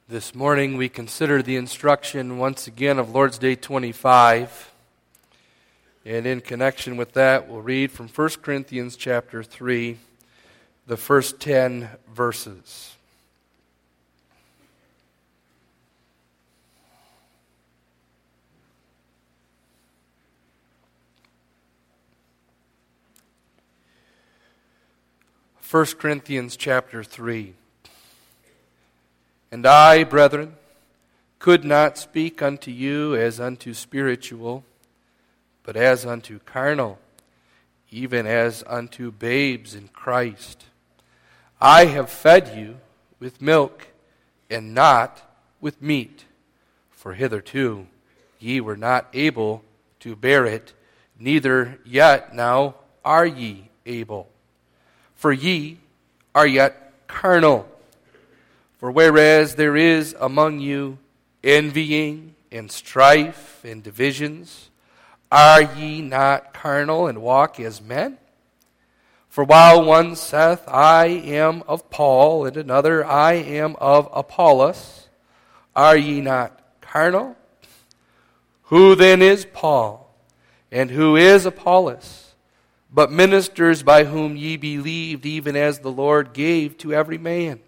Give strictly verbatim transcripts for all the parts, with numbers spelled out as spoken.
This morning we consider the instruction once again of Lord's Day twenty-five. And in connection with that, we'll read from First Corinthians chapter three, the first ten verses. First Corinthians chapter three. And I, brethren, could not speak unto you as unto spiritual, but as unto carnal, even as unto babes in Christ. I have fed you with milk, and not with meat, for hitherto ye were not able to bear it, neither yet now are ye able. For ye are yet carnal. For whereas there is among you envying and strife and divisions, are ye not carnal and walk as men? For while one saith, I am of Paul, and another, I am of Apollos, are ye not carnal? Who then is Paul, and who is Apollos, but ministers by whom ye believed, even as the Lord gave to every man?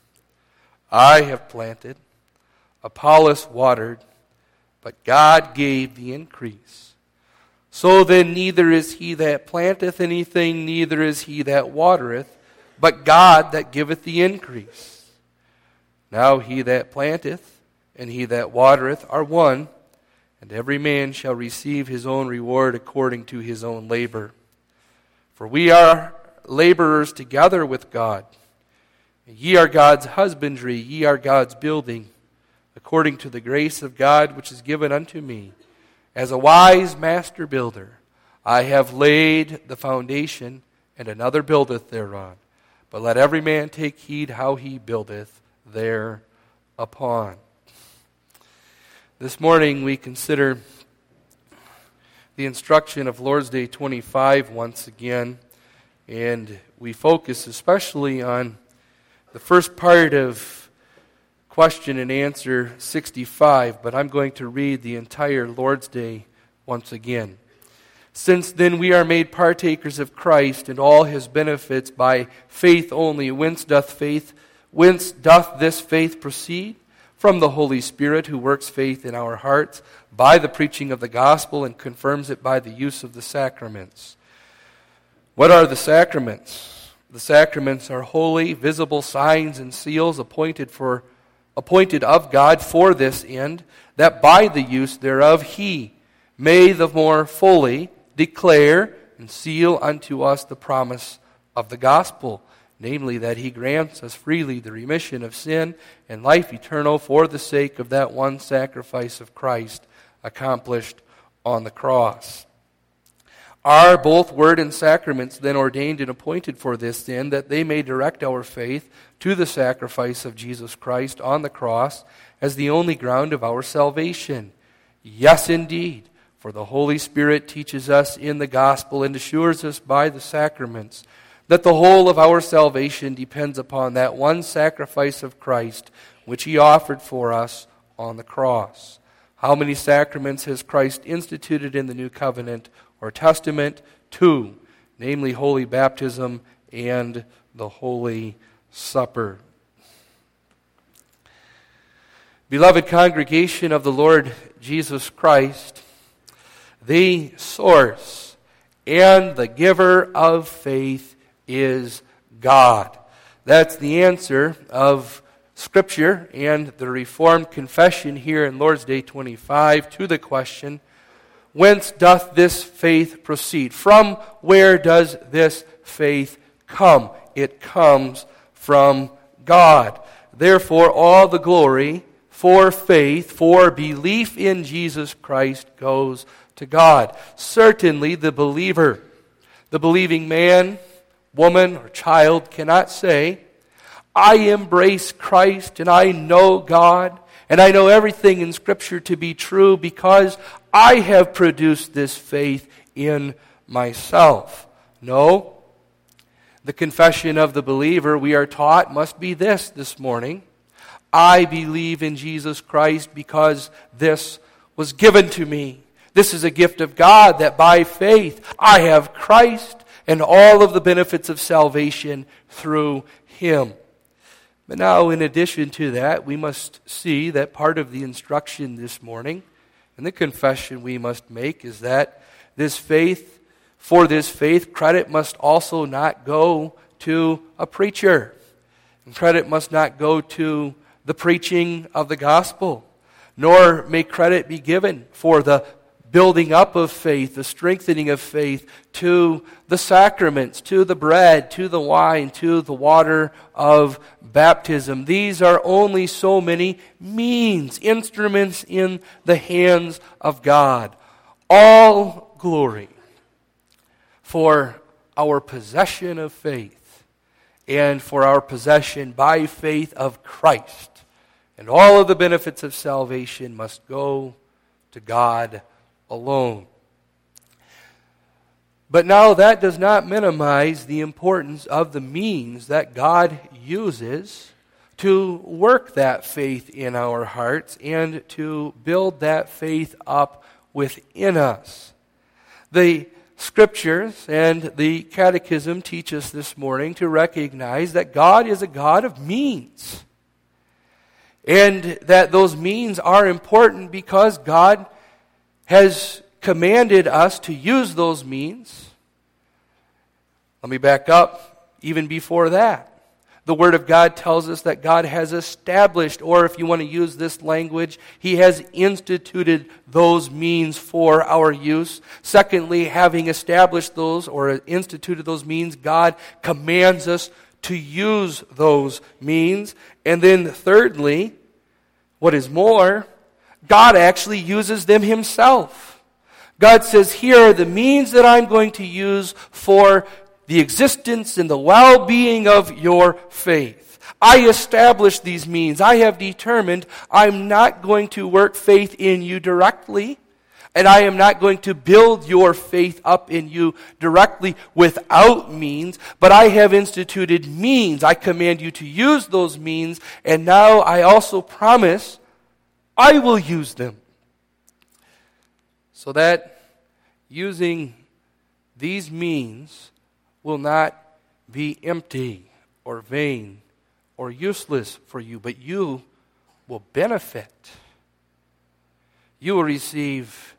I have planted, Apollos watered, but God gave the increase. So then neither is he that planteth anything, neither is he that watereth, but God that giveth the increase. Now he that planteth and he that watereth are one, and every man shall receive his own reward according to his own labor. For we are laborers together with God. Ye are God's husbandry, ye are God's building, according to the grace of God which is given unto me. As a wise master builder, I have laid the foundation, and another buildeth thereon. But let every man take heed how he buildeth thereupon. This morning we consider the instruction of Lord's Day twenty-five once again, and we focus especially on the first part of question and answer sixty-five, but I'm going to read the entire Lord's Day once again. Since then we are made partakers of Christ and all his benefits by faith only, whence doth faith, whence doth this faith proceed? From the Holy Spirit, who works faith in our hearts by the preaching of the gospel and confirms it by the use of the sacraments. What are the sacraments? The sacraments are holy, visible signs and seals appointed for, appointed of God for this end, that by the use thereof he may the more fully declare and seal unto us the promise of the gospel, namely that he grants us freely the remission of sin and life eternal for the sake of that one sacrifice of Christ accomplished on the cross. Are both word and sacraments then ordained and appointed for this end, that they may direct our faith to the sacrifice of Jesus Christ on the cross as the only ground of our salvation? Yes, indeed, for the Holy Spirit teaches us in the gospel and assures us by the sacraments that the whole of our salvation depends upon that one sacrifice of Christ which he offered for us on the cross. How many sacraments has Christ instituted in the new covenant or testament? Two, namely holy baptism and the Holy Supper. Beloved congregation of the Lord Jesus Christ, the source and the giver of faith is God. That's the answer of Scripture and the Reformed confession here in Lord's Day twenty-five to the question, whence doth this faith proceed? From where does this faith come? It comes from God. Therefore, all the glory for faith, for belief in Jesus Christ goes to God. Certainly the believer, the believing man, woman, or child cannot say, I embrace Christ and I know God and I know everything in Scripture to be true because I have produced this faith in myself. No. The confession of the believer, we are taught, must be this this morning. I believe in Jesus Christ because this was given to me. This is a gift of God that by faith I have Christ and all of the benefits of salvation through Him. But now, in addition to that, we must see that part of the instruction this morning and the confession we must make is that this faith, for this faith, credit must also not go to a preacher. And credit must not go to the preaching of the gospel, nor may credit be given for the building up of faith, the strengthening of faith, to the sacraments, to the bread, to the wine, to the water of baptism. These are only so many means, instruments in the hands of God. All glory for our possession of faith and for our possession by faith of Christ. And all of the benefits of salvation must go to God alone. But now that does not minimize the importance of the means that God uses to work that faith in our hearts and to build that faith up within us. The Scriptures and the Catechism teach us this morning to recognize that God is a God of means. And that those means are important because God has commanded us to use those means. Let me back up even before that. The Word of God tells us that God has established, or if you want to use this language, He has instituted those means for our use. Secondly, having established those or instituted those means, God commands us to use those means. And then thirdly, what is more, God actually uses them Himself. God says, here are the means that I'm going to use for the existence and the well-being of your faith. I established these means. I have determined I'm not going to work faith in you directly, and I am not going to build your faith up in you directly without means, but I have instituted means. I command you to use those means, and now I also promise I will use them. So that using these means will not be empty or vain or useless for you, but you will benefit. You will receive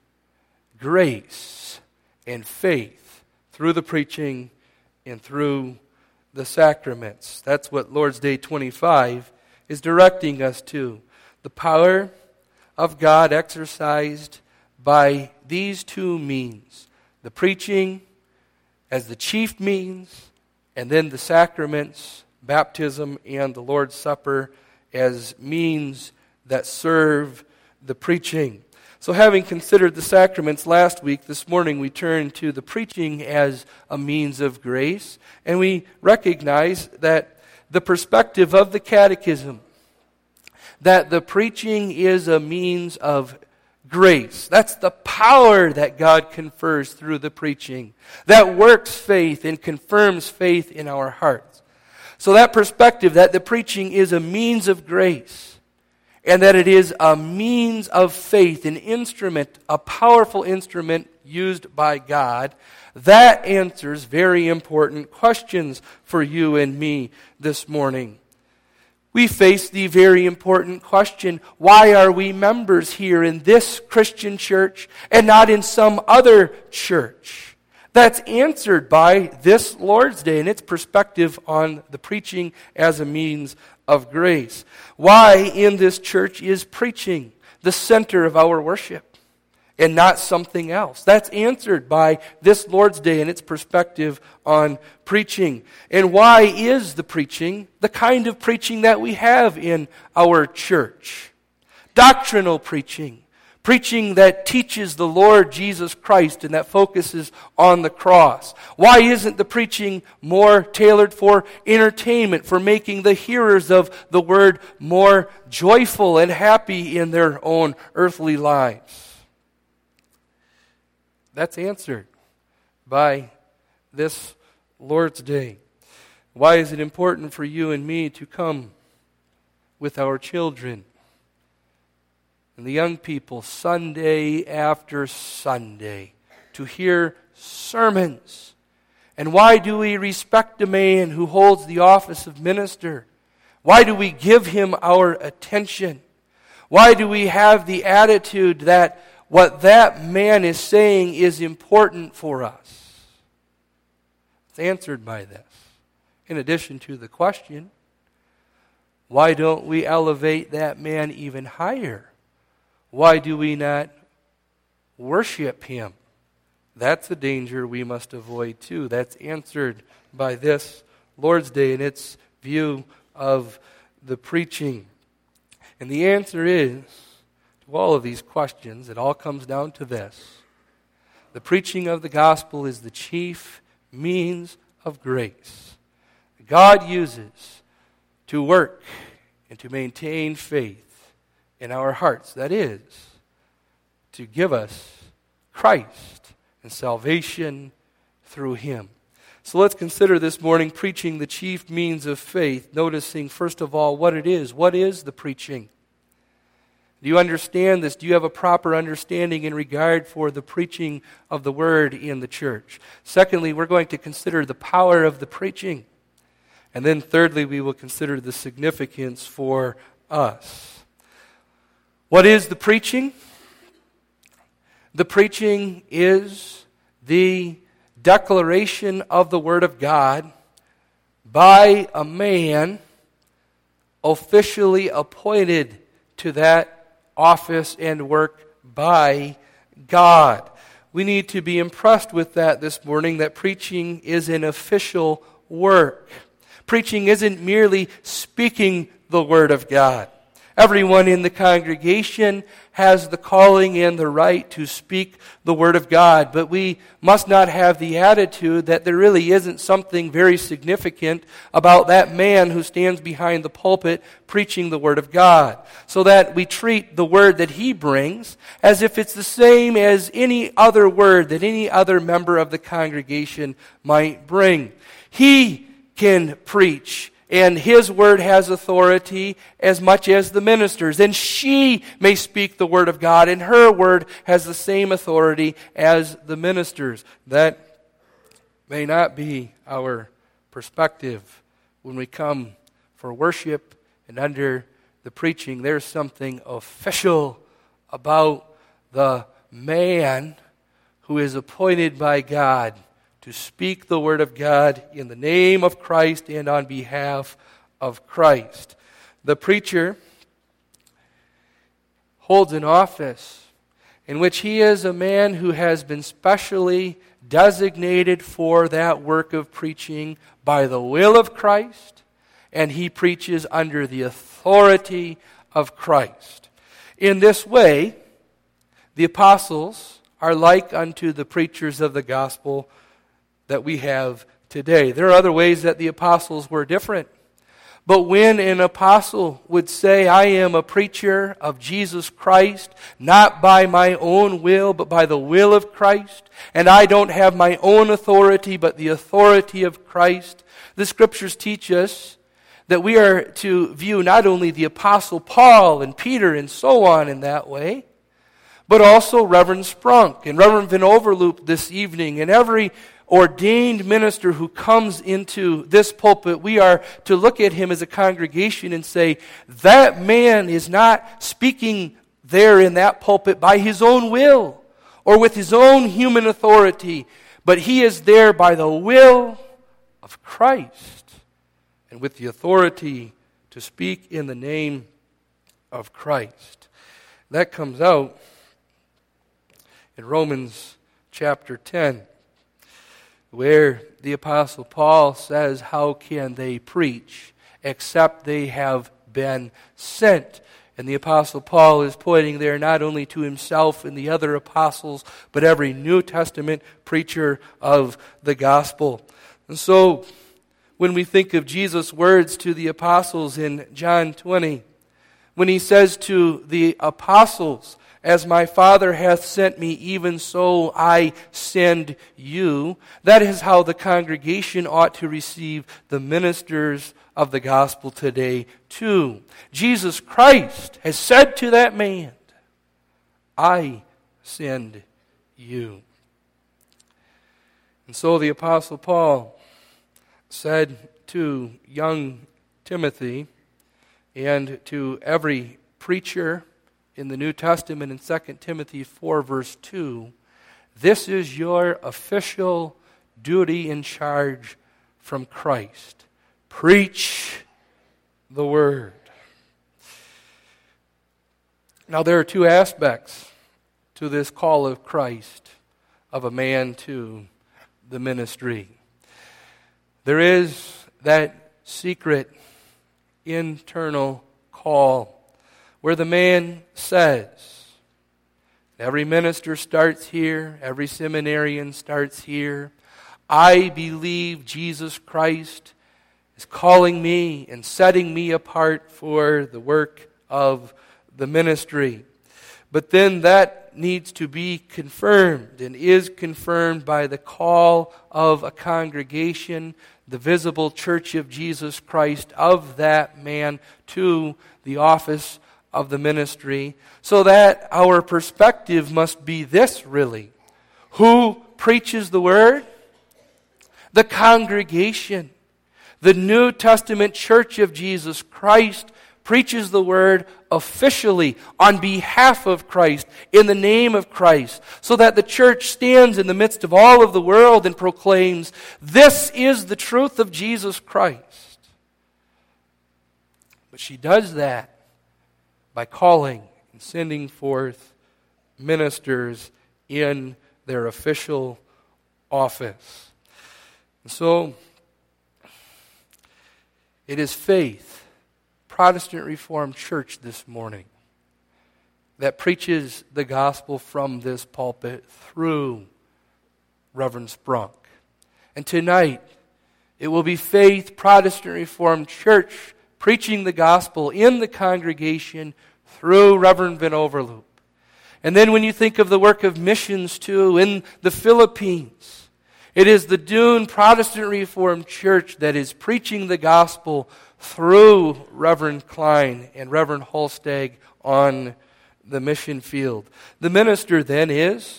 grace and faith through the preaching and through the sacraments. That's what Lord's Day twenty-five is directing us to. The power of God exercised by these two means, the preaching as the chief means, and then the sacraments, baptism, and the Lord's Supper as means that serve the preaching. So having considered the sacraments last week, this morning we turn to the preaching as a means of grace, and we recognize that the perspective of the Catechism, that the preaching is a means of grace. That's the power that God confers through the preaching, that works faith and confirms faith in our hearts. So that perspective, that the preaching is a means of grace, and that it is a means of faith, an instrument, a powerful instrument used by God, that answers very important questions for you and me this morning. We face the very important question, why are we members here in this Christian church and not in some other church? That's answered by this Lord's Day and its perspective on the preaching as a means of grace. Why in this church is preaching the center of our worship and not something else? That's answered by this Lord's Day and its perspective on preaching. And why is the preaching the kind of preaching that we have in our church? Doctrinal preaching. Preaching that teaches the Lord Jesus Christ and that focuses on the cross. Why isn't the preaching more tailored for entertainment, for making the hearers of the word more joyful and happy in their own earthly lives? That's answered by this Lord's Day. Why is it important for you and me to come with our children and the young people Sunday after Sunday to hear sermons. And why do we respect a man who holds the office of minister? Why do we give him our attention? Why do we have the attitude that what that man is saying is important for us? It's answered by this. In addition to the question, why don't we elevate that man even higher? Why do we not worship him? That's a danger we must avoid too. That's answered by this Lord's Day and its view of the preaching. And the answer is, to all of these questions, it all comes down to this. The preaching of the gospel is the chief means of grace God uses to work and to maintain faith in our hearts. That is, to give us Christ and salvation through Him. So let's consider this morning preaching the chief means of faith, noticing first of all what it is. What is the preaching? Do you understand this? Do you have a proper understanding in regard for the preaching of the Word in the church? Secondly, we're going to consider the power of the preaching. And then thirdly, we will consider the significance for us. What is the preaching? The preaching is the declaration of the Word of God by a man officially appointed to that office and work by God. We need to be impressed with that this morning, that preaching is an official work. Preaching isn't merely speaking the Word of God. Everyone in the congregation has the calling and the right to speak the Word of God, but we must not have the attitude that there really isn't something very significant about that man who stands behind the pulpit preaching the Word of God, so that we treat the word that he brings as if it's the same as any other word that any other member of the congregation might bring. He can preach, and his word has authority as much as the minister's. And she may speak the word of God, and her word has the same authority as the minister's. That may not be our perspective when we come for worship and under the preaching. There's something official about the man who is appointed by God to speak the Word of God in the name of Christ and on behalf of Christ. The preacher holds an office in which he is a man who has been specially designated for that work of preaching by the will of Christ, and he preaches under the authority of Christ. In this way, the apostles are like unto the preachers of the gospel that we have today. There are other ways that the apostles were different. But when an apostle would say, I am a preacher of Jesus Christ, not by my own will, but by the will of Christ, and I don't have my own authority, but the authority of Christ, the Scriptures teach us that we are to view not only the apostle Paul and Peter and so on in that way, but also Reverend Sprunk and Reverend Van Overloop this evening, and every ordained minister who comes into this pulpit. We are to look at him as a congregation and say, that man is not speaking there in that pulpit by his own will or with his own human authority, but he is there by the will of Christ and with the authority to speak in the name of Christ. That comes out in Romans chapter ten, where the Apostle Paul says, how can they preach except they have been sent? And the Apostle Paul is pointing there not only to himself and the other apostles, but every New Testament preacher of the gospel. And so, when we think of Jesus' words to the apostles in John twenty, when he says to the apostles, as my Father hath sent me, even so I send you. That is how the congregation ought to receive the ministers of the gospel today too. Jesus Christ has said to that man, I send you. And so the Apostle Paul said to young Timothy and to every preacher in the New Testament in Second Timothy four verse two, this is your official duty and charge from Christ. Preach the word. Now there are two aspects to this call of Christ of a man to the ministry. There is that secret internal call where the man says, every minister starts here, every seminarian starts here, I believe Jesus Christ is calling me and setting me apart for the work of the ministry. But then that needs to be confirmed and is confirmed by the call of a congregation, the visible church of Jesus Christ, of that man to the office of the ministry, so that our perspective must be this really. Who preaches the word? The congregation. The New Testament church of Jesus Christ preaches the word officially on behalf of Christ, in the name of Christ, so that the church stands in the midst of all of the world and proclaims, this is the truth of Jesus Christ. But she does that by calling and sending forth ministers in their official office. And so, it is faith, Protestant Reformed Church this morning, that preaches the gospel from this pulpit through Reverend Sprunk. And tonight, it will be Faith, Protestant Reformed Church preaching the gospel in the congregation through Reverend Van Overloop. And then when you think of the work of missions too in the Philippines, it is the Dune Protestant Reformed Church that is preaching the gospel through Reverend Klein and Reverend Holstag on the mission field. The minister then is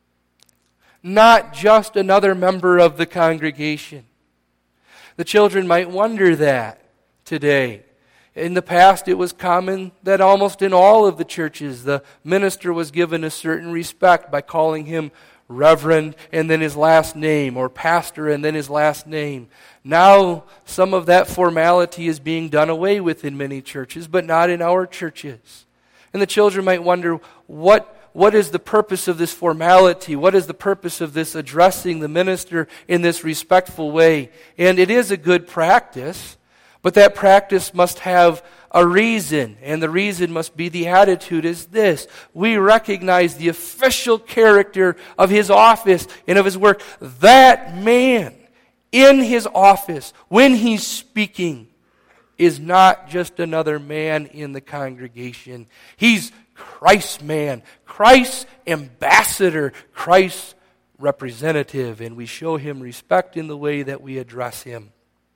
not just another member of the congregation. The children might wonder that today. In the past, it was common that almost in all of the churches, the minister was given a certain respect by calling him Reverend and then his last name, or pastor and then his last name. Now, some of that formality is being done away with in many churches, but not in our churches. And the children might wonder, what What is the purpose of this formality? What is the purpose of this addressing the minister in this respectful way? And it is a good practice, but that practice must have a reason, and the reason must be the attitude is this. We recognize the official character of his office and of his work. That man in his office, when he's speaking, is not just another man in the congregation. He's Christ's man, Christ's ambassador, Christ's representative, and we show him respect in the way that we address him.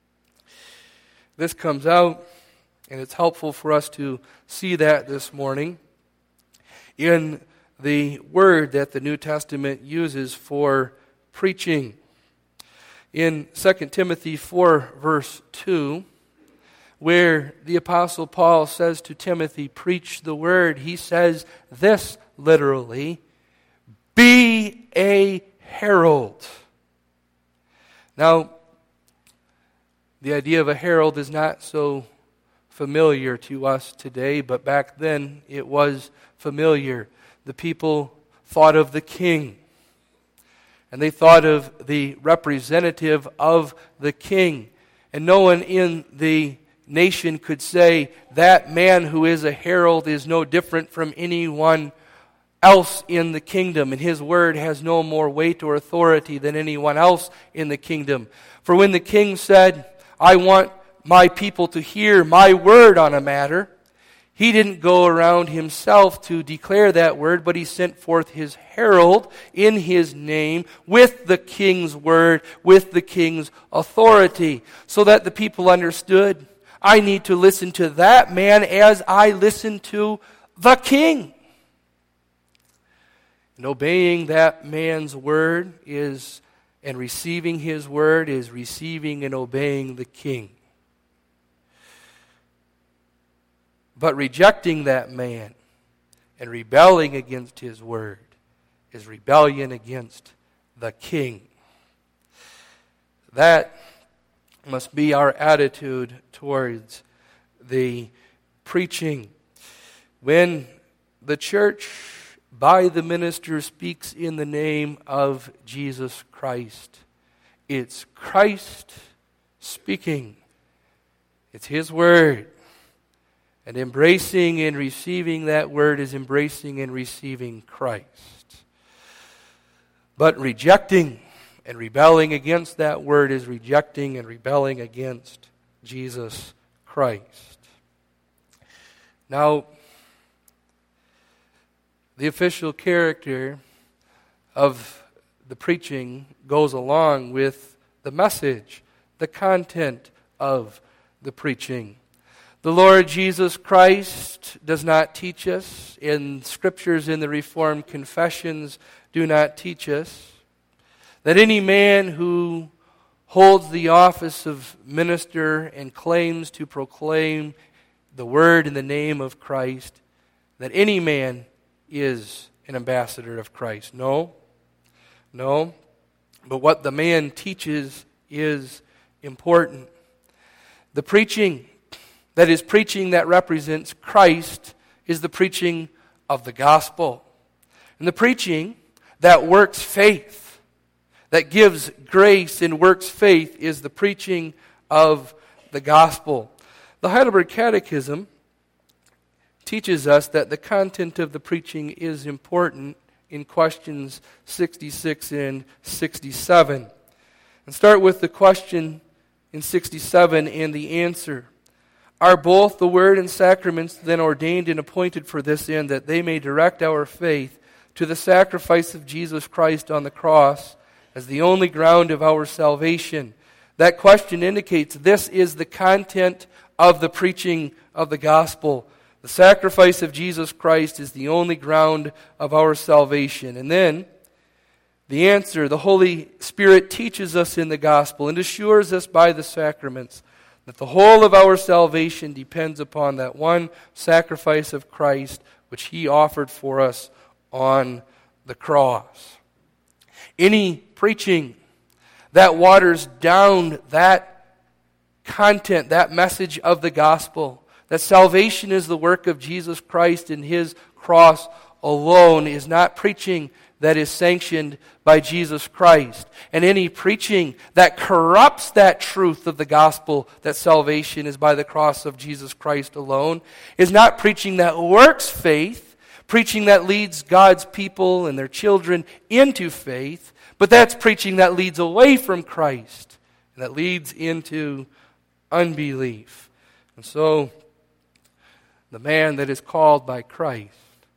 This comes out, and it's helpful for us to see that this morning in the word that the New Testament uses for preaching. In Second Timothy four, verse two, where the Apostle Paul says to Timothy, preach the word, he says this literally, be a herald. Now, the idea of a herald is not so familiar to us today, but back then it was familiar. The people thought of the king, and they thought of the representative of the king. And no one in the nation could say that man who is a herald is no different from anyone else in the kingdom, and his word has no more weight or authority than anyone else in the kingdom. For when the king said, I want my people to hear my word on a matter, He didn't go around himself to declare that word, but he sent forth his herald in his name with the king's word, with the king's authority, so that the people understood, I need to listen to that man as I listen to the king. And obeying that man's word is, and receiving his word is receiving and obeying the king. But rejecting that man and rebelling against his word is rebellion against the king. That must be our attitude towards the preaching. When the church, by the minister, speaks in the name of Jesus Christ, it's Christ speaking. It's his word. And embracing and receiving that word is embracing and receiving Christ. But rejecting and rebelling against that word is rejecting and rebelling against Jesus Christ. Now, the official character of the preaching goes along with the message, the content of the preaching. The Lord Jesus Christ does not teach us, and scriptures in the Reformed confessions do not teach us, that any man who holds the office of minister and claims to proclaim the word in the name of Christ, that any man is an ambassador of Christ. No, no. But what the man teaches is important. The preaching that is preaching that represents Christ is the preaching of the gospel. And the preaching that works faith, that gives grace and works faith, is the preaching of the gospel. The Heidelberg Catechism teaches us that the content of the preaching is important in questions sixty-six and sixty-seven. And start with the question in sixty-seven and the answer. Are both the word and sacraments then ordained and appointed for this end, that they may direct our faith to the sacrifice of Jesus Christ on the cross as the only ground of our salvation? That question indicates this is the content of the preaching of the gospel. The sacrifice of Jesus Christ is the only ground of our salvation. And then, the answer, the Holy Spirit teaches us in the gospel and assures us by the sacraments that the whole of our salvation depends upon that one sacrifice of Christ which he offered for us on the cross. Any preaching that waters down that content, that message of the gospel, that salvation is the work of Jesus Christ and his cross alone, is not preaching that is sanctioned by Jesus Christ. And any preaching that corrupts that truth of the gospel, that salvation is by the cross of Jesus Christ alone, is not preaching that works faith, preaching that leads God's people and their children into faith, but that's preaching that leads away from Christ and that leads into unbelief. And so, the man that is called by Christ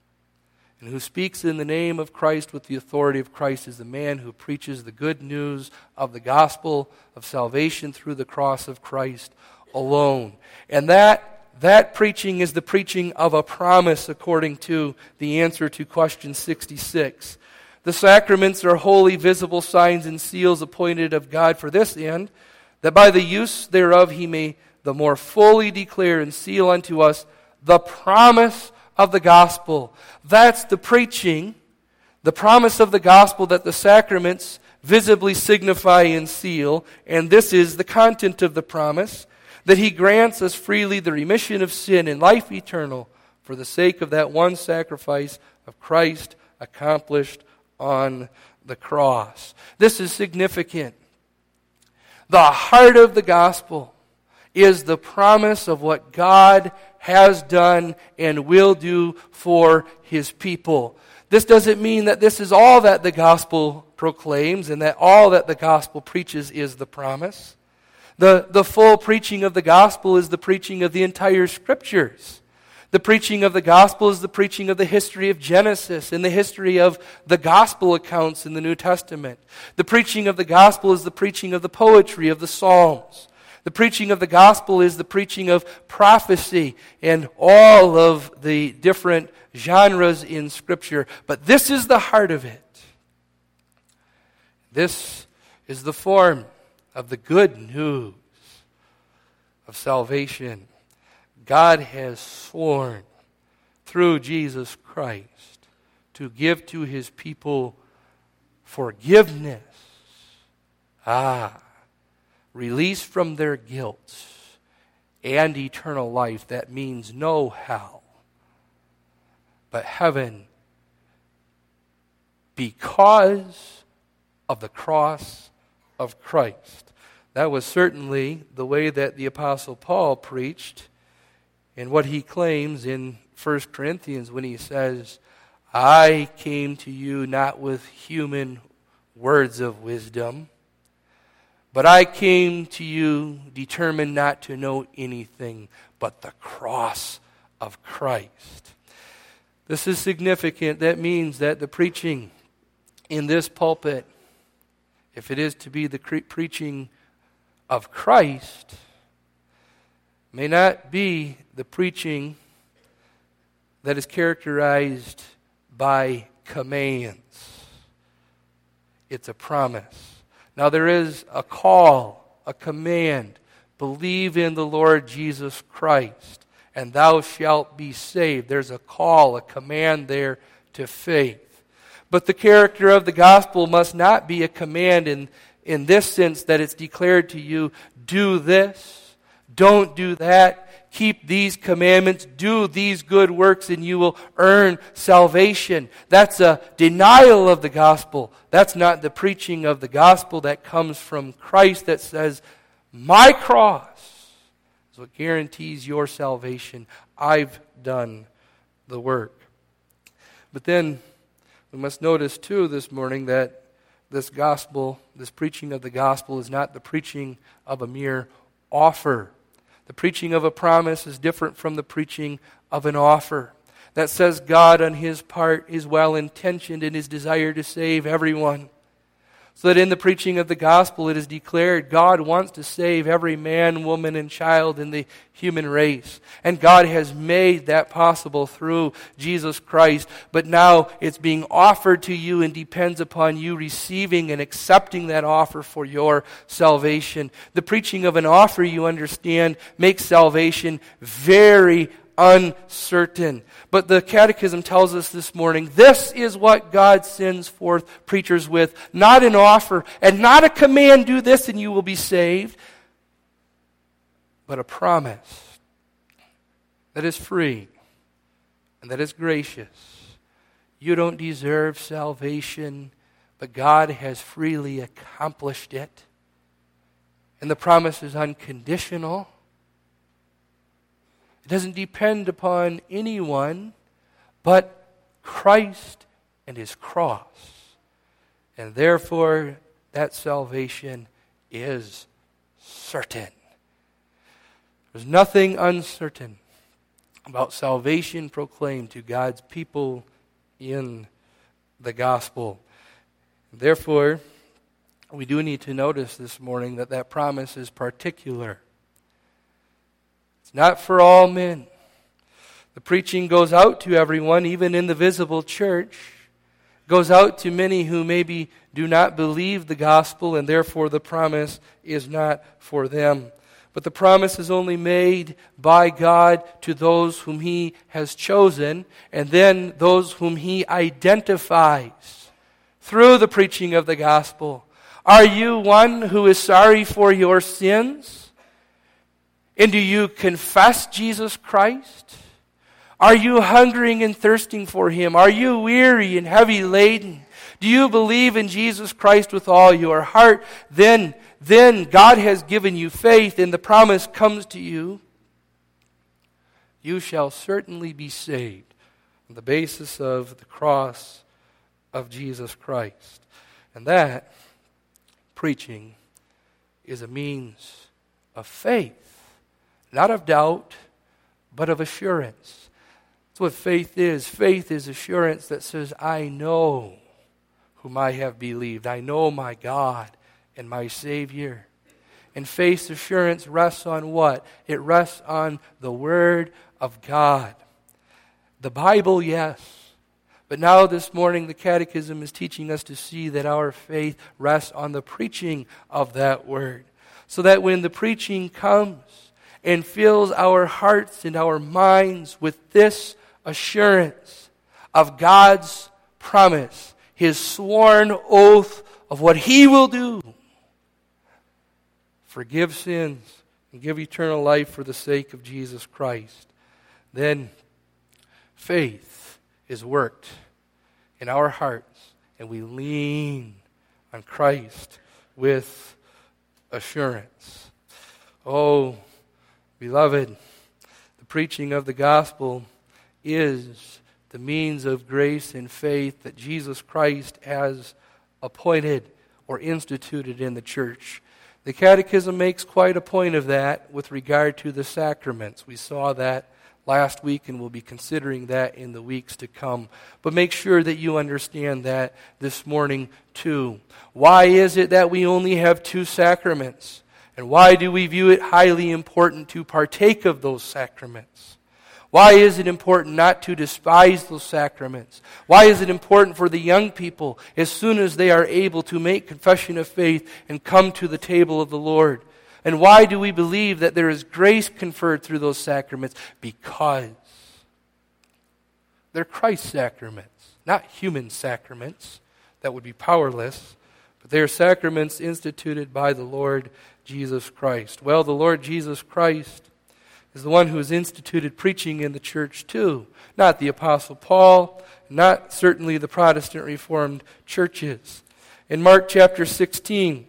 and who speaks in the name of Christ with the authority of Christ is the man who preaches the good news of the gospel of salvation through the cross of Christ alone. And that, that preaching is the preaching of a promise according to the answer to question sixty-six. The sacraments are holy, visible signs and seals appointed of God for this end, that by the use thereof he may the more fully declare and seal unto us the promise of the gospel. That's the preaching, the promise of the gospel that the sacraments visibly signify and seal, and this is the content of the promise, that he grants us freely the remission of sin and life eternal for the sake of that one sacrifice of Christ accomplished on the cross. This is significant. The heart of the gospel is the promise of what God has done and will do for his people. This doesn't mean that this is all that the gospel proclaims and that all that the gospel preaches is the promise. The, the full preaching of the gospel is the preaching of the entire scriptures. The preaching of the gospel is the preaching of the history of Genesis and the history of the gospel accounts in the New Testament. The preaching of the gospel is the preaching of the poetry of the Psalms. The preaching of the gospel is the preaching of prophecy and all of the different genres in Scripture. But this is the heart of it. This is the form of the good news of salvation. God has sworn through Jesus Christ to give to His people forgiveness. Ah, release from their guilt and eternal life. That means no hell, but heaven, because of the cross of Christ. That was certainly the way that the Apostle Paul preached and what he claims in First Corinthians when he says, I came to you not with human words of wisdom, but I came to you determined not to know anything but the cross of Christ. This is significant. That means that the preaching in this pulpit, if it is to be the preaching of Christ, may not be the preaching that is characterized by commands. It's a promise. Now there is a call, a command. Believe in the Lord Jesus Christ, and thou shalt be saved. There's a call, a command there to faith. But the character of the gospel must not be a command in, in this sense that it's declared to you, do this, don't do that, keep these commandments, do these good works, and you will earn salvation. That's a denial of the gospel. That's not the preaching of the gospel that comes from Christ that says, my cross is what guarantees your salvation. I've done the work. But then we must notice too this morning that this gospel, this preaching of the gospel is not the preaching of a mere offer. The preaching of a promise is different from the preaching of an offer. That says God on His part is well-intentioned in His desire to save everyone. So that in the preaching of the gospel it is declared God wants to save every man, woman, and child in the human race. And God has made that possible through Jesus Christ. But now it's being offered to you and depends upon you receiving and accepting that offer for your salvation. The preaching of an offer, you understand, makes salvation very uncertain. But the Catechism tells us this morning, this is what God sends forth preachers with. Not an offer and not a command, do this and you will be saved, but a promise that is free and that is gracious. You don't deserve salvation, but God has freely accomplished it. And the promise is unconditional. It doesn't depend upon anyone but Christ and His cross. And therefore, that salvation is certain. There's nothing uncertain about salvation proclaimed to God's people in the gospel. Therefore, we do need to notice this morning that that promise is particular. It's not for all men. The preaching goes out to everyone, even in the visible church. It goes out to many who maybe do not believe the gospel, and therefore the promise is not for them. But the promise is only made by God to those whom He has chosen, and then those whom He identifies through the preaching of the gospel. Are you one who is sorry for your sins? And do you confess Jesus Christ? Are you hungering and thirsting for Him? Are you weary and heavy laden? Do you believe in Jesus Christ with all your heart? Then, then God has given you faith and the promise comes to you. You shall certainly be saved on the basis of the cross of Jesus Christ. And that preaching is a means of faith. Not of doubt, but of assurance. what faith is. Faith is assurance that says, I know whom I have believed. I know my God and my Savior. And faith's assurance rests on what? It rests on the Word of God. The Bible, yes. But now this morning the Catechism is teaching us to see that our faith rests on the preaching of that Word. So that when the preaching comes and fills our hearts and our minds with this assurance of God's promise, His sworn oath of what He will do, forgive sins and give eternal life for the sake of Jesus Christ, then faith is worked in our hearts and we lean on Christ with assurance. Oh, beloved, the preaching of the gospel is the means of grace and faith that Jesus Christ has appointed or instituted in the church. The Catechism makes quite a point of that with regard to the sacraments. We saw that last week and we'll be considering that in the weeks to come. But make sure that you understand that this morning too. Why is it that we only have two sacraments? And why do we view it highly important to partake of those sacraments? Why is it important not to despise those sacraments? Why is it important for the young people, as soon as they are able, to make confession of faith and come to the table of the Lord? And why do we believe that there is grace conferred through those sacraments? Because they're Christ's sacraments, not human sacraments that would be powerless, but they are sacraments instituted by the Lord Jesus Christ. Well, the Lord Jesus Christ is the one who has instituted preaching in the church too. Not the Apostle Paul, not certainly the Protestant Reformed churches. In Mark chapter sixteen,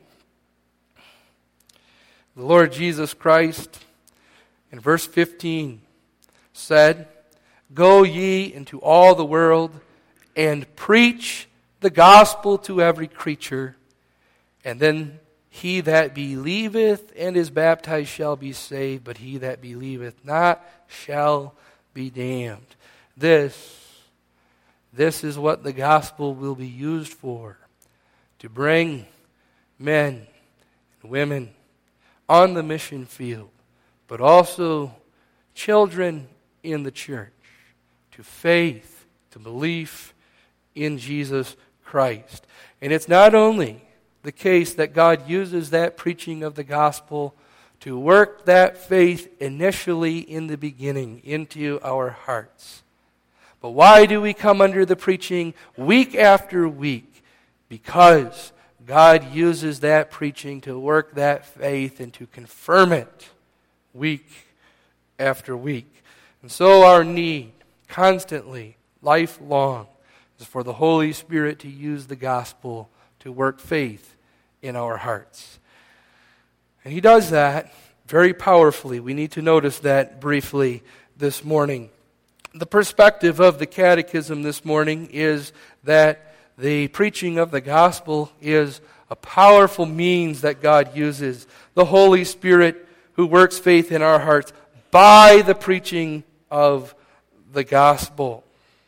the Lord Jesus Christ, in verse fifteen, said, "Go ye into all the world and preach the gospel to every creature, and then he that believeth and is baptized shall be saved, but he that believeth not shall be damned." This, this is what the gospel will be used for, to bring men and women on the mission field, but also children in the church, to faith, to belief in Jesus Christ. And it's not only the case that God uses that preaching of the gospel to work that faith initially in the beginning into our hearts. But why do we come under the preaching week after week? Because God uses that preaching to work that faith and to confirm it week after week. And so our need, constantly, lifelong, is for the Holy Spirit to use the gospel to work faith in our hearts. And He does that very powerfully. We need to notice that briefly this morning. The perspective of the Catechism this morning is that the preaching of the gospel is a powerful means that God uses. The Holy Spirit who works faith in our hearts by the preaching of the gospel.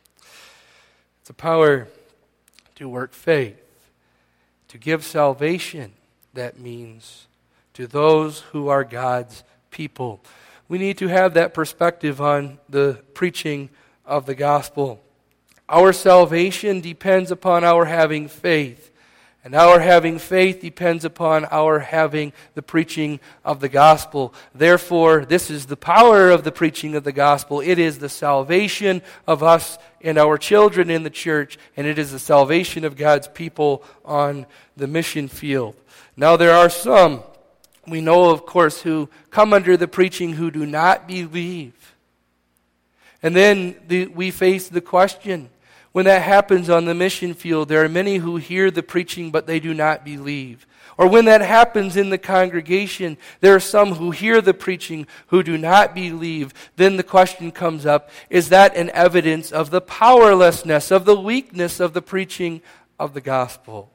It's a power to work faith, to give salvation, that means, to those who are God's people. We need to have that perspective on the preaching of the gospel. Our salvation depends upon our having faith. And our having faith depends upon our having the preaching of the gospel. Therefore, this is the power of the preaching of the gospel. It is the salvation of us and our children in the church, and it is the salvation of God's people on the mission field. Now, there are some, we know, of course, who come under the preaching who do not believe. And then the, we face the question, when that happens on the mission field, there are many who hear the preaching but they do not believe. Or when that happens in the congregation, there are some who hear the preaching who do not believe. Then the question comes up, is that an evidence of the powerlessness, of the weakness of the preaching of the gospel?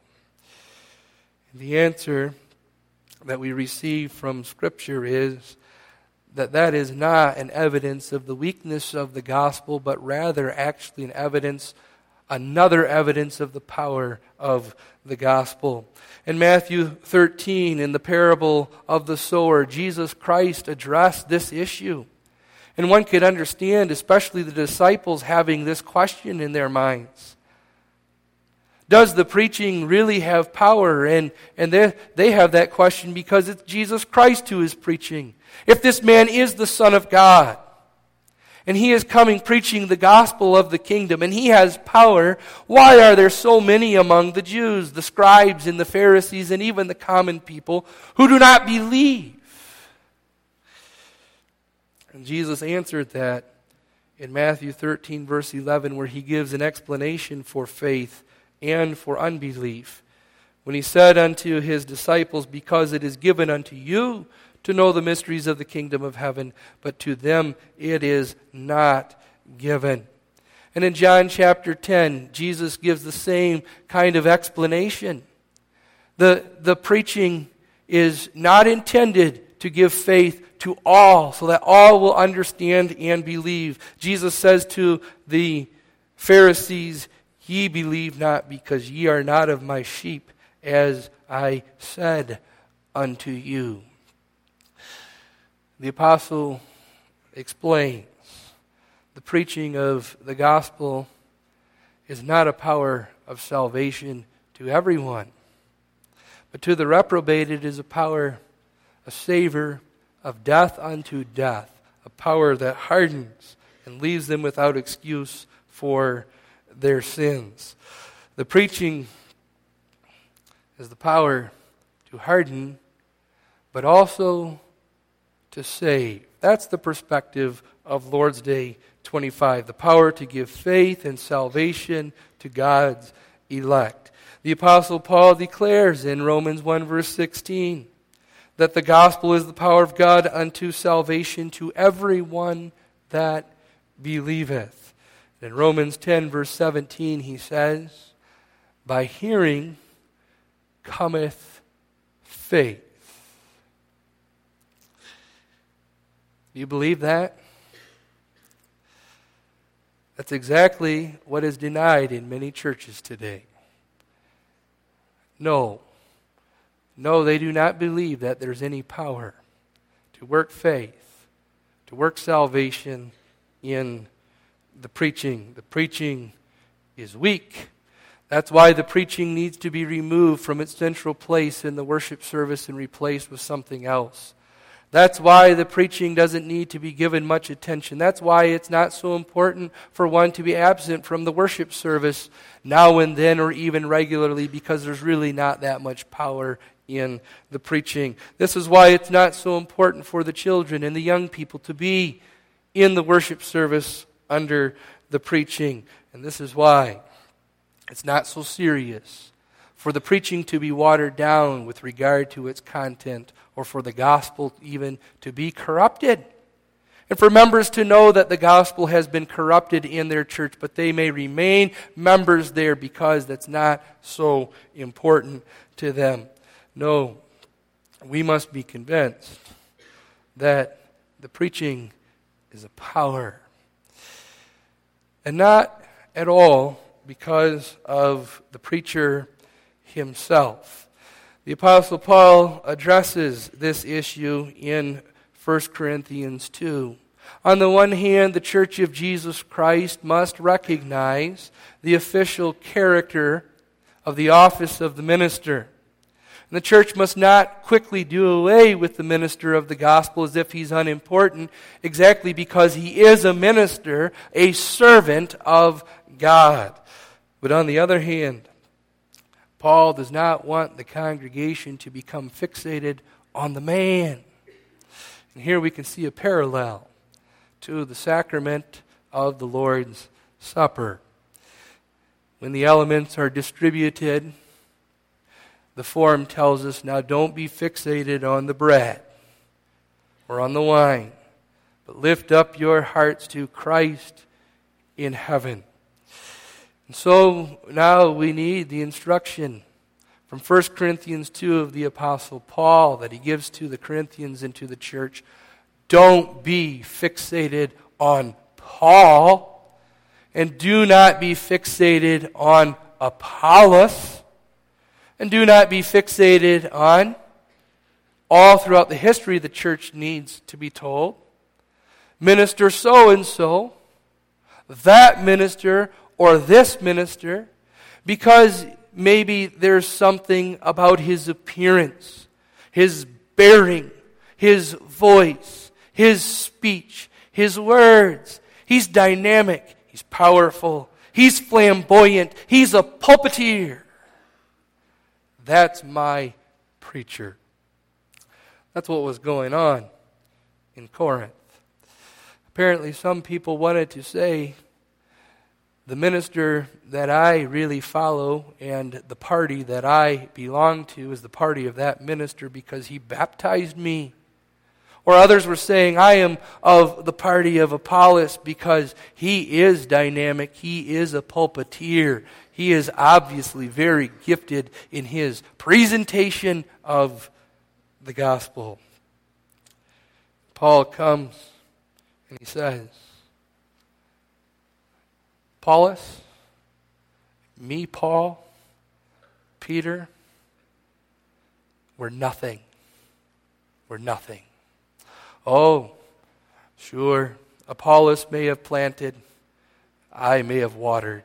And the answer that we receive from Scripture is that that is not an evidence of the weakness of the gospel, but rather actually an evidence, another evidence of the power of the gospel. In Matthew thirteen, in the parable of the sower, Jesus Christ addressed this issue. And one could understand, especially the disciples, having this question in their minds. Does the preaching really have power? And, and they, they have that question because it's Jesus Christ who is preaching. If this man is the Son of God, and he is coming preaching the gospel of the kingdom, and he has power, why are there so many among the Jews, the scribes and the Pharisees, and even the common people, who do not believe? And Jesus answered that in Matthew thirteen, verse eleven, where he gives an explanation for faith and for unbelief. When he said unto his disciples, because it is given unto you to know the mysteries of the kingdom of heaven, but to them it is not given. And in John chapter ten, Jesus gives the same kind of explanation. The, the preaching is not intended to give faith to all, so that all will understand and believe. Jesus says to the Pharisees, ye believe not, because ye are not of my sheep, as I said unto you. The apostle explains the preaching of the gospel is not a power of salvation to everyone, but to the reprobate it is a power, a savor of death unto death, a power that hardens and leaves them without excuse for their sins. The preaching is the power to harden, but also to save. That's the perspective of Lord's Day twenty-five, the power to give faith and salvation to God's elect. The Apostle Paul declares in Romans one verse sixteen that the gospel is the power of God unto salvation to everyone that believeth. In Romans ten verse seventeen he says, by hearing cometh faith. Do you believe that? That's exactly what is denied in many churches today. No. No, they do not believe that there's any power to work faith, to work salvation in the preaching. The preaching is weak. That's why the preaching needs to be removed from its central place in the worship service and replaced with something else. That's why the preaching doesn't need to be given much attention. That's why it's not so important for one to be absent from the worship service now and then or even regularly, because there's really not that much power in the preaching. This is why it's not so important for the children and the young people to be in the worship service under the preaching. And this is why it's not so serious for the preaching to be watered down with regard to its content, or for the gospel even to be corrupted. And for members to know that the gospel has been corrupted in their church, but they may remain members there because that's not so important to them. No, we must be convinced that the preaching is a power. And not at all because of the preacher himself. The Apostle Paul addresses this issue in First Corinthians two. On the one hand, the Church of Jesus Christ must recognize the official character of the office of the minister. And the church must not quickly do away with the minister of the gospel as if he's unimportant, exactly because he is a minister, a servant of God. But on the other hand, Paul does not want the congregation to become fixated on the man. And here we can see a parallel to the sacrament of the Lord's Supper. When the elements are distributed, the form tells us, now don't be fixated on the bread or on the wine, but lift up your hearts to Christ in heaven. And so now we need the instruction from First Corinthians two of the Apostle Paul that he gives to the Corinthians and to the church. don't be fixated on Paul, and do not be fixated on Apollos, and do not be fixated on all throughout the history the church needs to be told. Minister so-and-so, that minister, or this minister, because maybe there's something about his appearance, his bearing, his voice, his speech, his words. He's dynamic, he's powerful, he's flamboyant, he's a pulpiteer. That's my preacher. That's what was going on in Corinth. Apparently some people wanted to say, the minister that I really follow and the party that I belong to is the party of that minister because he baptized me. Or others were saying, I am of the party of Apollos because he is dynamic, he is a pulpiteer. He is obviously very gifted in his presentation of the gospel. Paul comes and he says, Apollos, me, Paul, Peter, we're nothing. We're nothing. Oh, sure, Apollos may have planted, I may have watered.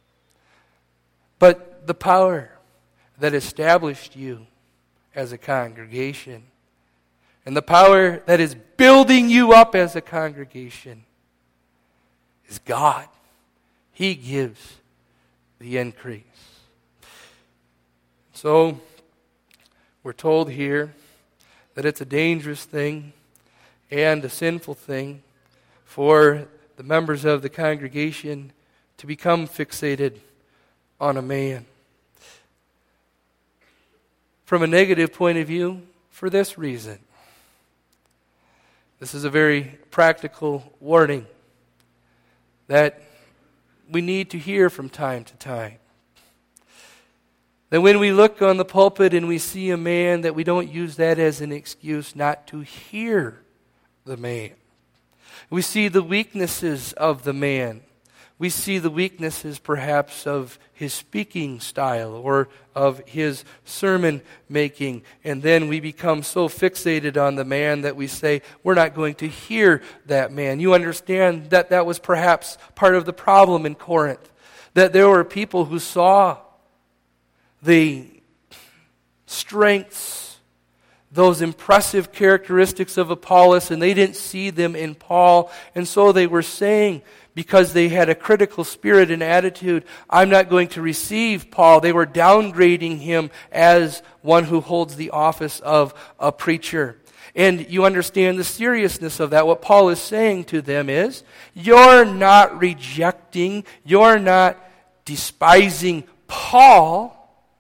But the power that established you as a congregation, and the power that is building you up as a congregation, is God. He gives the increase. So, we're told here that it's a dangerous thing and a sinful thing for the members of the congregation to become fixated on a man. From a negative point of view, for this reason. This is a very practical warning that we need to hear from time to time. That when we look on the pulpit and we see a man, that we don't use that as an excuse not to hear the man. We see the weaknesses of the man. We see the weaknesses perhaps of his speaking style or of his sermon making. And then we become so fixated on the man that we say, we're not going to hear that man. You understand that that was perhaps part of the problem in Corinth. That there were people who saw the strengths, those impressive characteristics of Apollos, and they didn't see them in Paul. And so they were saying, because they had a critical spirit and attitude, I'm not going to receive Paul. They were downgrading him as one who holds the office of a preacher. And you understand the seriousness of that. What Paul is saying to them is, you're not rejecting, you're not despising Paul,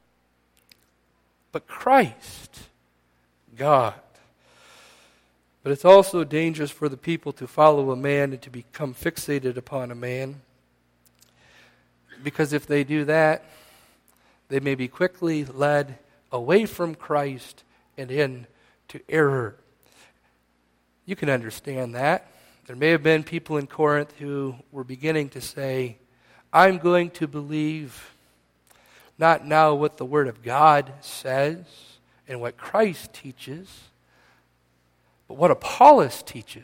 but Christ, God. But it's also dangerous for the people to follow a man and to become fixated upon a man. Because if they do that, they may be quickly led away from Christ and into error. You can understand that. There may have been people in Corinth who were beginning to say, I'm going to believe not now what the Word of God says and what Christ teaches, but what Apollos teaches.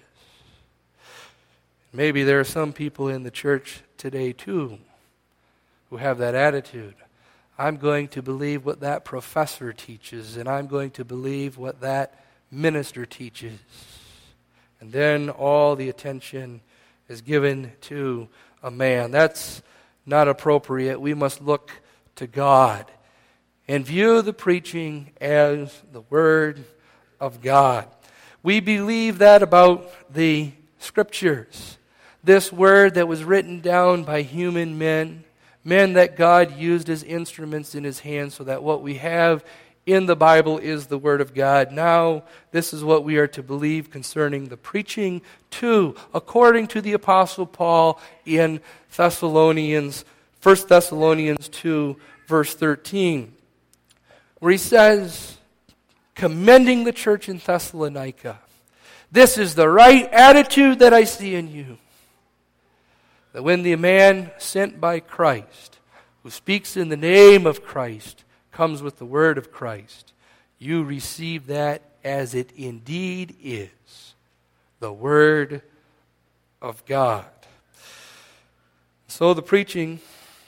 Maybe there are some people in the church today too who have that attitude. I'm going to believe what that professor teaches, and I'm going to believe what that minister teaches. And then all the attention is given to a man. That's not appropriate. We must look to God and view the preaching as the Word of God. We believe that about the Scriptures. This Word that was written down by human men, men that God used as instruments in His hands so that what we have in the Bible is the Word of God. Now, this is what we are to believe concerning the preaching too, according to the Apostle Paul in Thessalonians, First Thessalonians two, verse thirteen, where he says, commending the church in Thessalonica, This is the right attitude that I see in you. That when the man sent by Christ, who speaks in the name of Christ, comes with the word of Christ, you receive that as it indeed is, the word of God. So the preaching,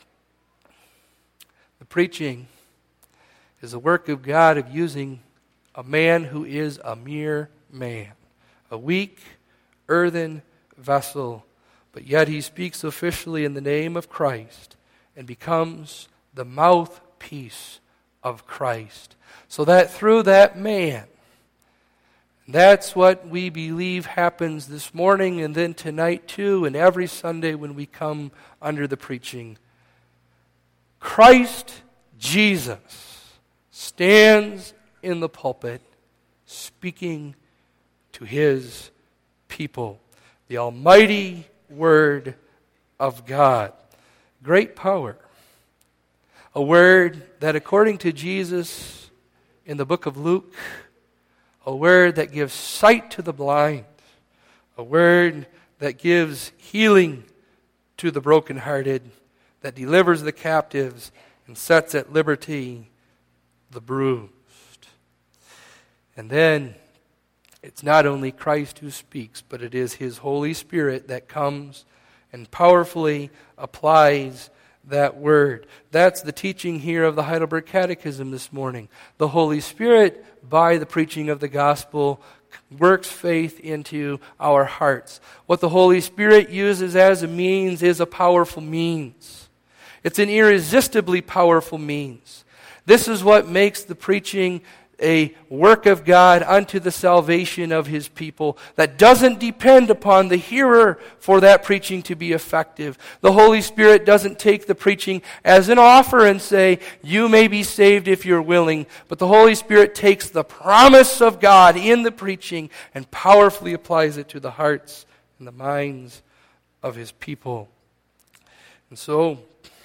the preaching is a work of God of using a man who is a mere man, a weak, earthen vessel, but yet he speaks officially in the name of Christ and becomes the mouthpiece of Christ. So that through that man, that's what we believe happens this morning and then tonight too, and every Sunday when we come under the preaching. Christ Jesus stands in the pulpit speaking to his people. The almighty word of God. Great power. A word that according to Jesus in the book of Luke, a word that gives sight to the blind, a word that gives healing to the brokenhearted, that delivers the captives and sets at liberty the bruised. And then it's not only Christ who speaks, but it is his Holy Spirit that comes and powerfully applies that word. That's the teaching here of the Heidelberg Catechism this morning. The Holy Spirit, by the preaching of the gospel, works faith into our hearts. What the Holy Spirit uses as a means is a powerful means. It's an irresistibly powerful means. This is what makes the preaching a work of God unto the salvation of his people that doesn't depend upon the hearer for that preaching to be effective. The Holy Spirit doesn't take the preaching as an offer and say, you may be saved if you're willing. But the Holy Spirit takes the promise of God in the preaching and powerfully applies it to the hearts and the minds of his people. And so,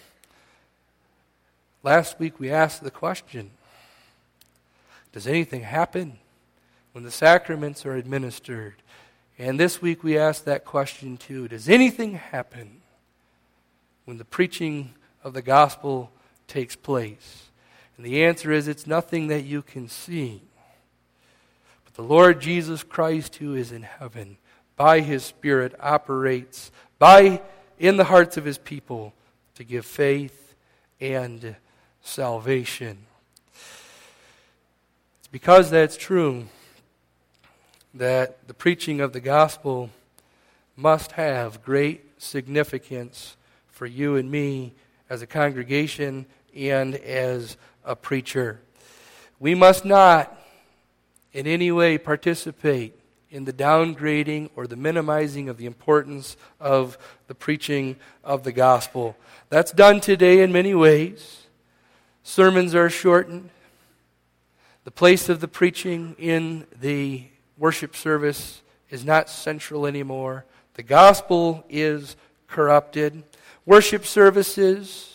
last week we asked the question, does anything happen when the sacraments are administered? And this week we ask that question too. Does anything happen when the preaching of the gospel takes place? And the answer is it's nothing that you can see. But the Lord Jesus Christ who is in heaven, by his Spirit, operates by in the hearts of his people to give faith and salvation. Because that's true, that the preaching of the gospel must have great significance for you and me as a congregation and as a preacher. We must not in any way participate in the downgrading or the minimizing of the importance of the preaching of the gospel. That's done today in many ways. Sermons are shortened. The place of the preaching in the worship service is not central anymore. The gospel is corrupted. Worship services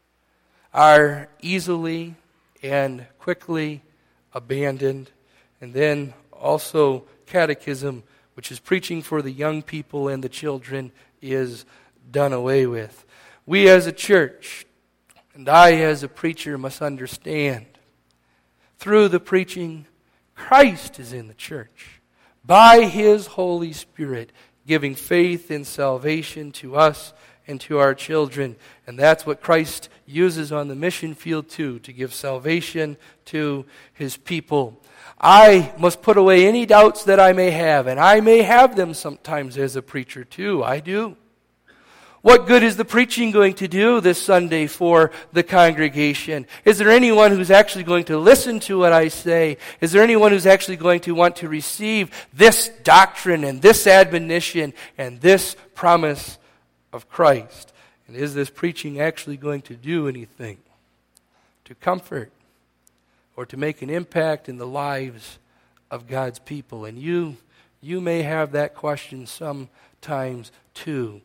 are easily and quickly abandoned. And then also catechism, which is preaching for the young people and the children, is done away with. We as a church, and I as a preacher, must understand through the preaching, Christ is in the church by his Holy Spirit, giving faith and salvation to us and to our children. And that's what Christ uses on the mission field too, to give salvation to his people. I must put away any doubts that I may have, and I may have them sometimes as a preacher too. I do. What good is the preaching going to do this Sunday for the congregation? Is there anyone who's actually going to listen to what I say? Is there anyone who's actually going to want to receive this doctrine and this admonition and this promise of Christ? And is this preaching actually going to do anything to comfort or to make an impact in the lives of God's people? And you, you may have that question sometimes too.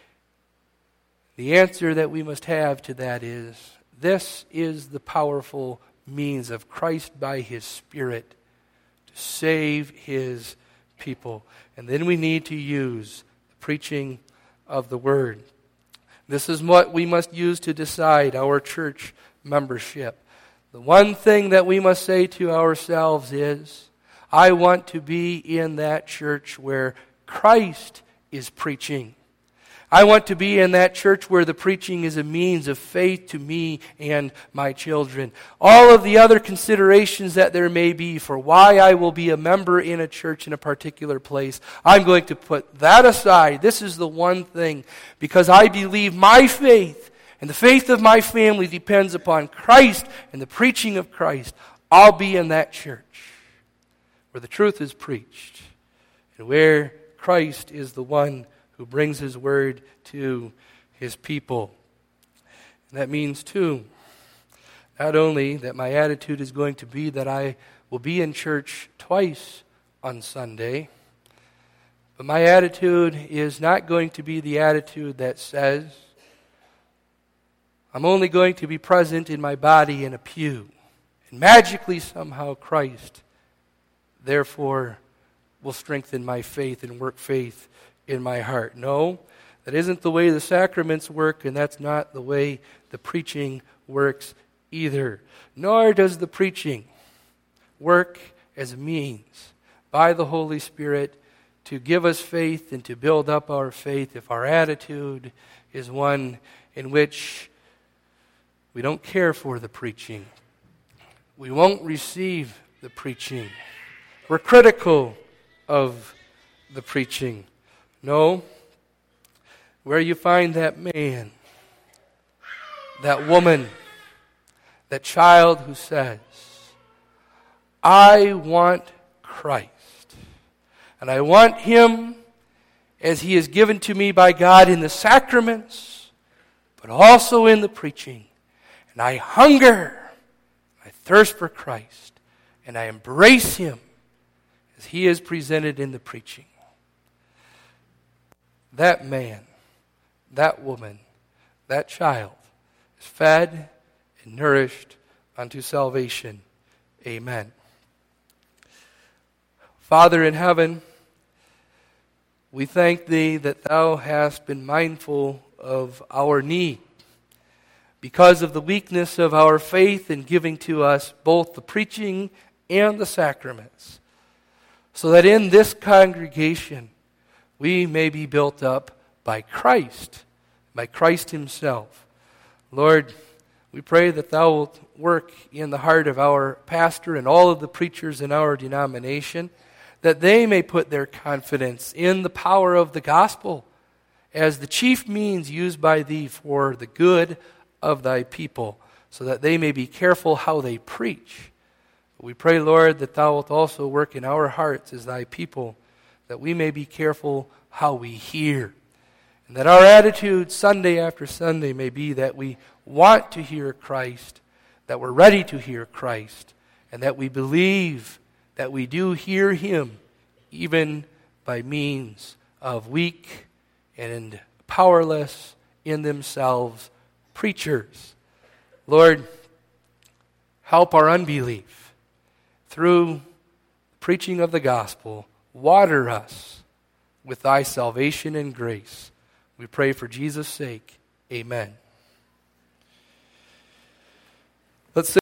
The answer that we must have to that is, this is the powerful means of Christ by his Spirit to save his people. And then we need to use the preaching of the Word. This is what we must use to decide our church membership. The one thing that we must say to ourselves is, I want to be in that church where Christ is preaching. I want to be in that church where the preaching is a means of faith to me and my children. All of the other considerations that there may be for why I will be a member in a church in a particular place, I'm going to put that aside. This is the one thing, because I believe my faith and the faith of my family depends upon Christ and the preaching of Christ. I'll be in that church where the truth is preached and where Christ is the one who brings His Word to His people. And that means, too, not only that my attitude is going to be that I will be in church twice on Sunday, but my attitude is not going to be the attitude that says, I'm only going to be present in my body in a pew, and magically somehow Christ, therefore, will strengthen my faith and work faith in my heart. No, that isn't the way the sacraments work, and that's not the way the preaching works either. Nor does the preaching work as a means by the Holy Spirit to give us faith and to build up our faith if our attitude is one in which we don't care for the preaching. We won't receive the preaching. We're critical of the preaching. No, where you find that man, that woman, that child who says, I want Christ, and I want Him as He is given to me by God in the sacraments, but also in the preaching. And I hunger, I thirst for Christ, and I embrace Him as He is presented in the preaching. That man, that woman, that child is fed and nourished unto salvation. Amen. Father in heaven, we thank Thee that Thou hast been mindful of our need because of the weakness of our faith in giving to us both the preaching and the sacraments, so that in this congregation we may be built up by Christ, by Christ Himself. Lord, we pray that Thou wilt work in the heart of our pastor and all of the preachers in our denomination, that they may put their confidence in the power of the gospel as the chief means used by Thee for the good of Thy people, so that they may be careful how they preach. We pray, Lord, that Thou wilt also work in our hearts as Thy people, that we may be careful how we hear. And that our attitude Sunday after Sunday may be that we want to hear Christ, that we're ready to hear Christ, and that we believe that we do hear Him even by means of weak and powerless in themselves preachers. Lord, help our unbelief through preaching of the gospel. Water us with Thy salvation and grace. We pray for Jesus' sake. Amen. Let's